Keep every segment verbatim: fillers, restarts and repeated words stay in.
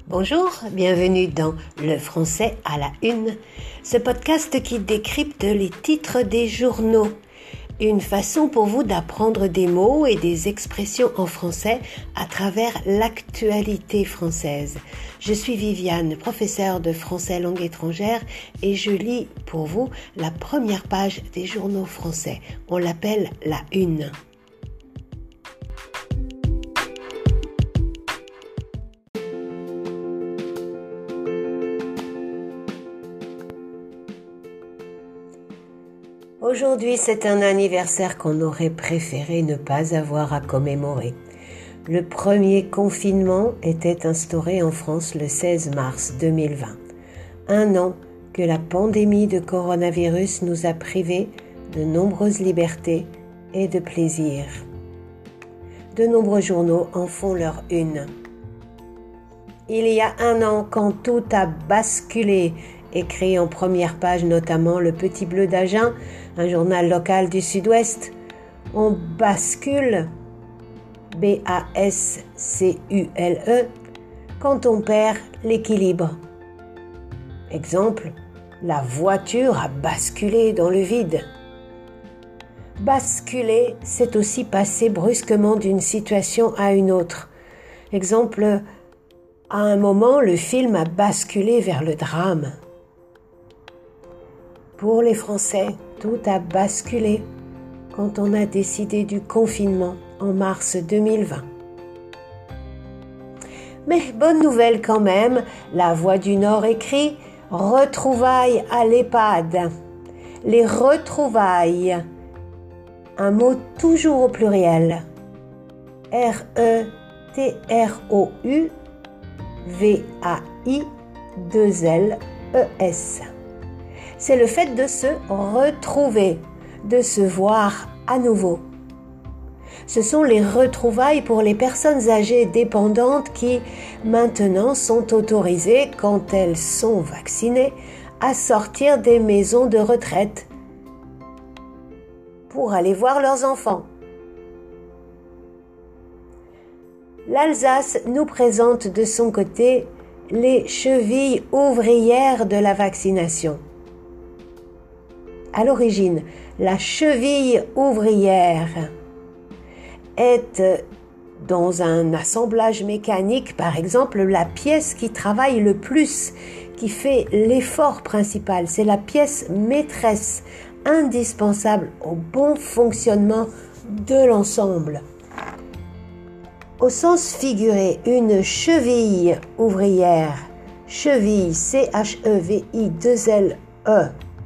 Bonjour, bienvenue dans Le Français à la Une, ce podcast qui décrypte les titres des journaux. Une façon pour vous d'apprendre des mots et des expressions en français à travers l'actualité française. Je suis Viviane, professeure de français langue étrangère et je lis pour vous la première page des journaux français. On l'appelle la Une. Aujourd'hui, c'est un anniversaire qu'on aurait préféré ne pas avoir à commémorer. Le premier confinement était instauré en France le seize mars deux mille vingt. Un an que la pandémie de coronavirus nous a privés de nombreuses libertés et de plaisirs. De nombreux journaux en font leur une. Il y a un an, quand tout a basculé, écrit en première page notamment Le Petit Bleu d'Agen, un journal local du Sud-Ouest, on bascule, B A S C U L E, quand on perd l'équilibre. Exemple, la voiture a basculé dans le vide. Basculer, c'est aussi passer brusquement d'une situation à une autre. Exemple, à un moment, le film a basculé vers le drame. Pour les Français, tout a basculé quand on a décidé du confinement en mars deux mille vingt. Mais bonne nouvelle quand même, La Voix du Nord écrit « Retrouvailles à l'EHPAD ». Les retrouvailles, un mot toujours au pluriel. R E T R O U V A I deux L E S. C'est le fait de se retrouver, de se voir à nouveau. Ce sont les retrouvailles pour les personnes âgées dépendantes qui, maintenant, sont autorisées, quand elles sont vaccinées, à sortir des maisons de retraite pour aller voir leurs enfants. L'Alsace nous présente de son côté les chevilles ouvrières de la vaccination. À l'origine, la cheville ouvrière est dans un assemblage mécanique, par exemple, la pièce qui travaille le plus, qui fait l'effort principal. C'est la pièce maîtresse, indispensable au bon fonctionnement de l'ensemble. Au sens figuré, une cheville ouvrière, cheville C H E V I deux L E,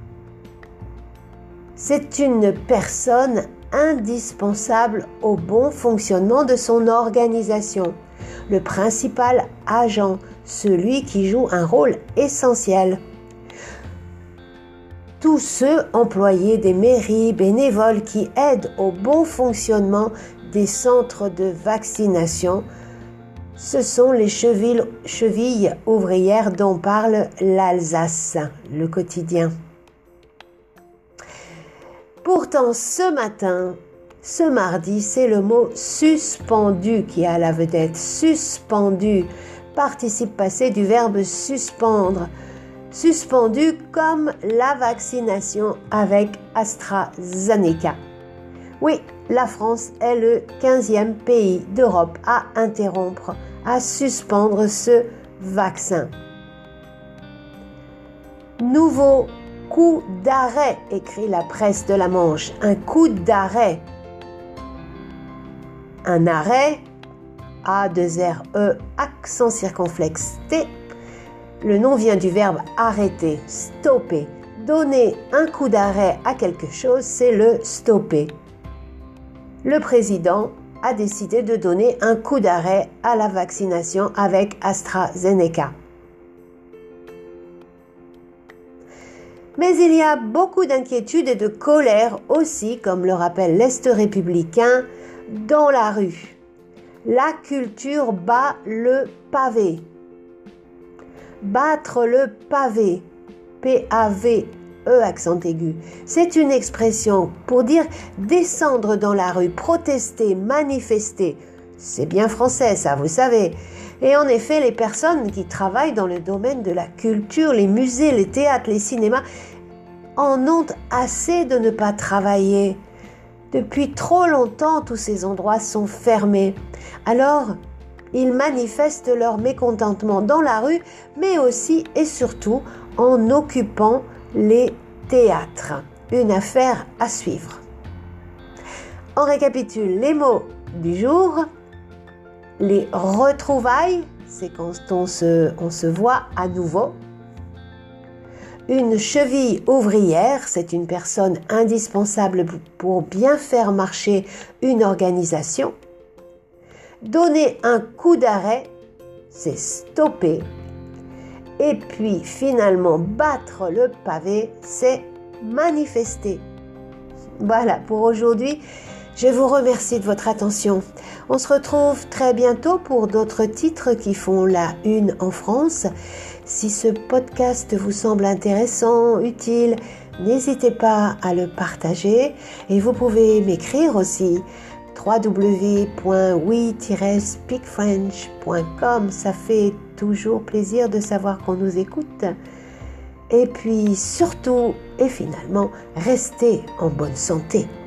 c'est une personne indispensable au bon fonctionnement de son organisation, le principal agent, celui qui joue un rôle essentiel. Tous ceux employés des mairies, bénévoles qui aident au bon fonctionnement des centres de vaccination, ce sont les chevilles, chevilles ouvrières dont parle l'Alsace, le quotidien. Pourtant, ce matin, ce mardi, c'est le mot « suspendu » qui a la vedette. Suspendu, participe passé du verbe « suspendre ». Suspendu comme la vaccination avec AstraZeneca. Oui, la France est le quinzième pays d'Europe à interrompre, à suspendre ce vaccin. Nouveau coup d'arrêt, écrit la presse de la Manche. Un coup d'arrêt. Un arrêt, A deux R E, accent circonflexe T. Le nom vient du verbe arrêter, stopper. Donner un coup d'arrêt à quelque chose, c'est le stopper. Le président a décidé de donner un coup d'arrêt à la vaccination avec AstraZeneca. Mais il y a beaucoup d'inquiétude et de colère aussi, comme le rappelle l'Est républicain, dans la rue. La culture bat le pavé. Battre le pavé, P A V E accent aigu, c'est une expression pour dire descendre dans la rue, protester, manifester, C'est bien français, ça, vous savez. Et en effet, les personnes qui travaillent dans le domaine de la culture, les musées, les théâtres, les cinémas, en ont assez de ne pas travailler. Depuis trop longtemps, tous ces endroits sont fermés. Alors, ils manifestent leur mécontentement dans la rue, mais aussi et surtout en occupant les théâtres. Une affaire à suivre. On récapitule les mots du jour. Les retrouvailles, c'est quand on se, on se voit à nouveau. Une cheville ouvrière, c'est une personne indispensable pour bien faire marcher une organisation. Donner un coup d'arrêt, c'est stopper. Et puis finalement, battre le pavé, c'est manifester. Voilà pour aujourd'hui. Je vous remercie de votre attention. On se retrouve très bientôt pour d'autres titres qui font la une en France. Si ce podcast vous semble intéressant, utile, n'hésitez pas à le partager et vous pouvez m'écrire aussi w w w point we tiret speak french point com. Ça fait toujours plaisir de savoir qu'on nous écoute. Et puis surtout et finalement, restez en bonne santé.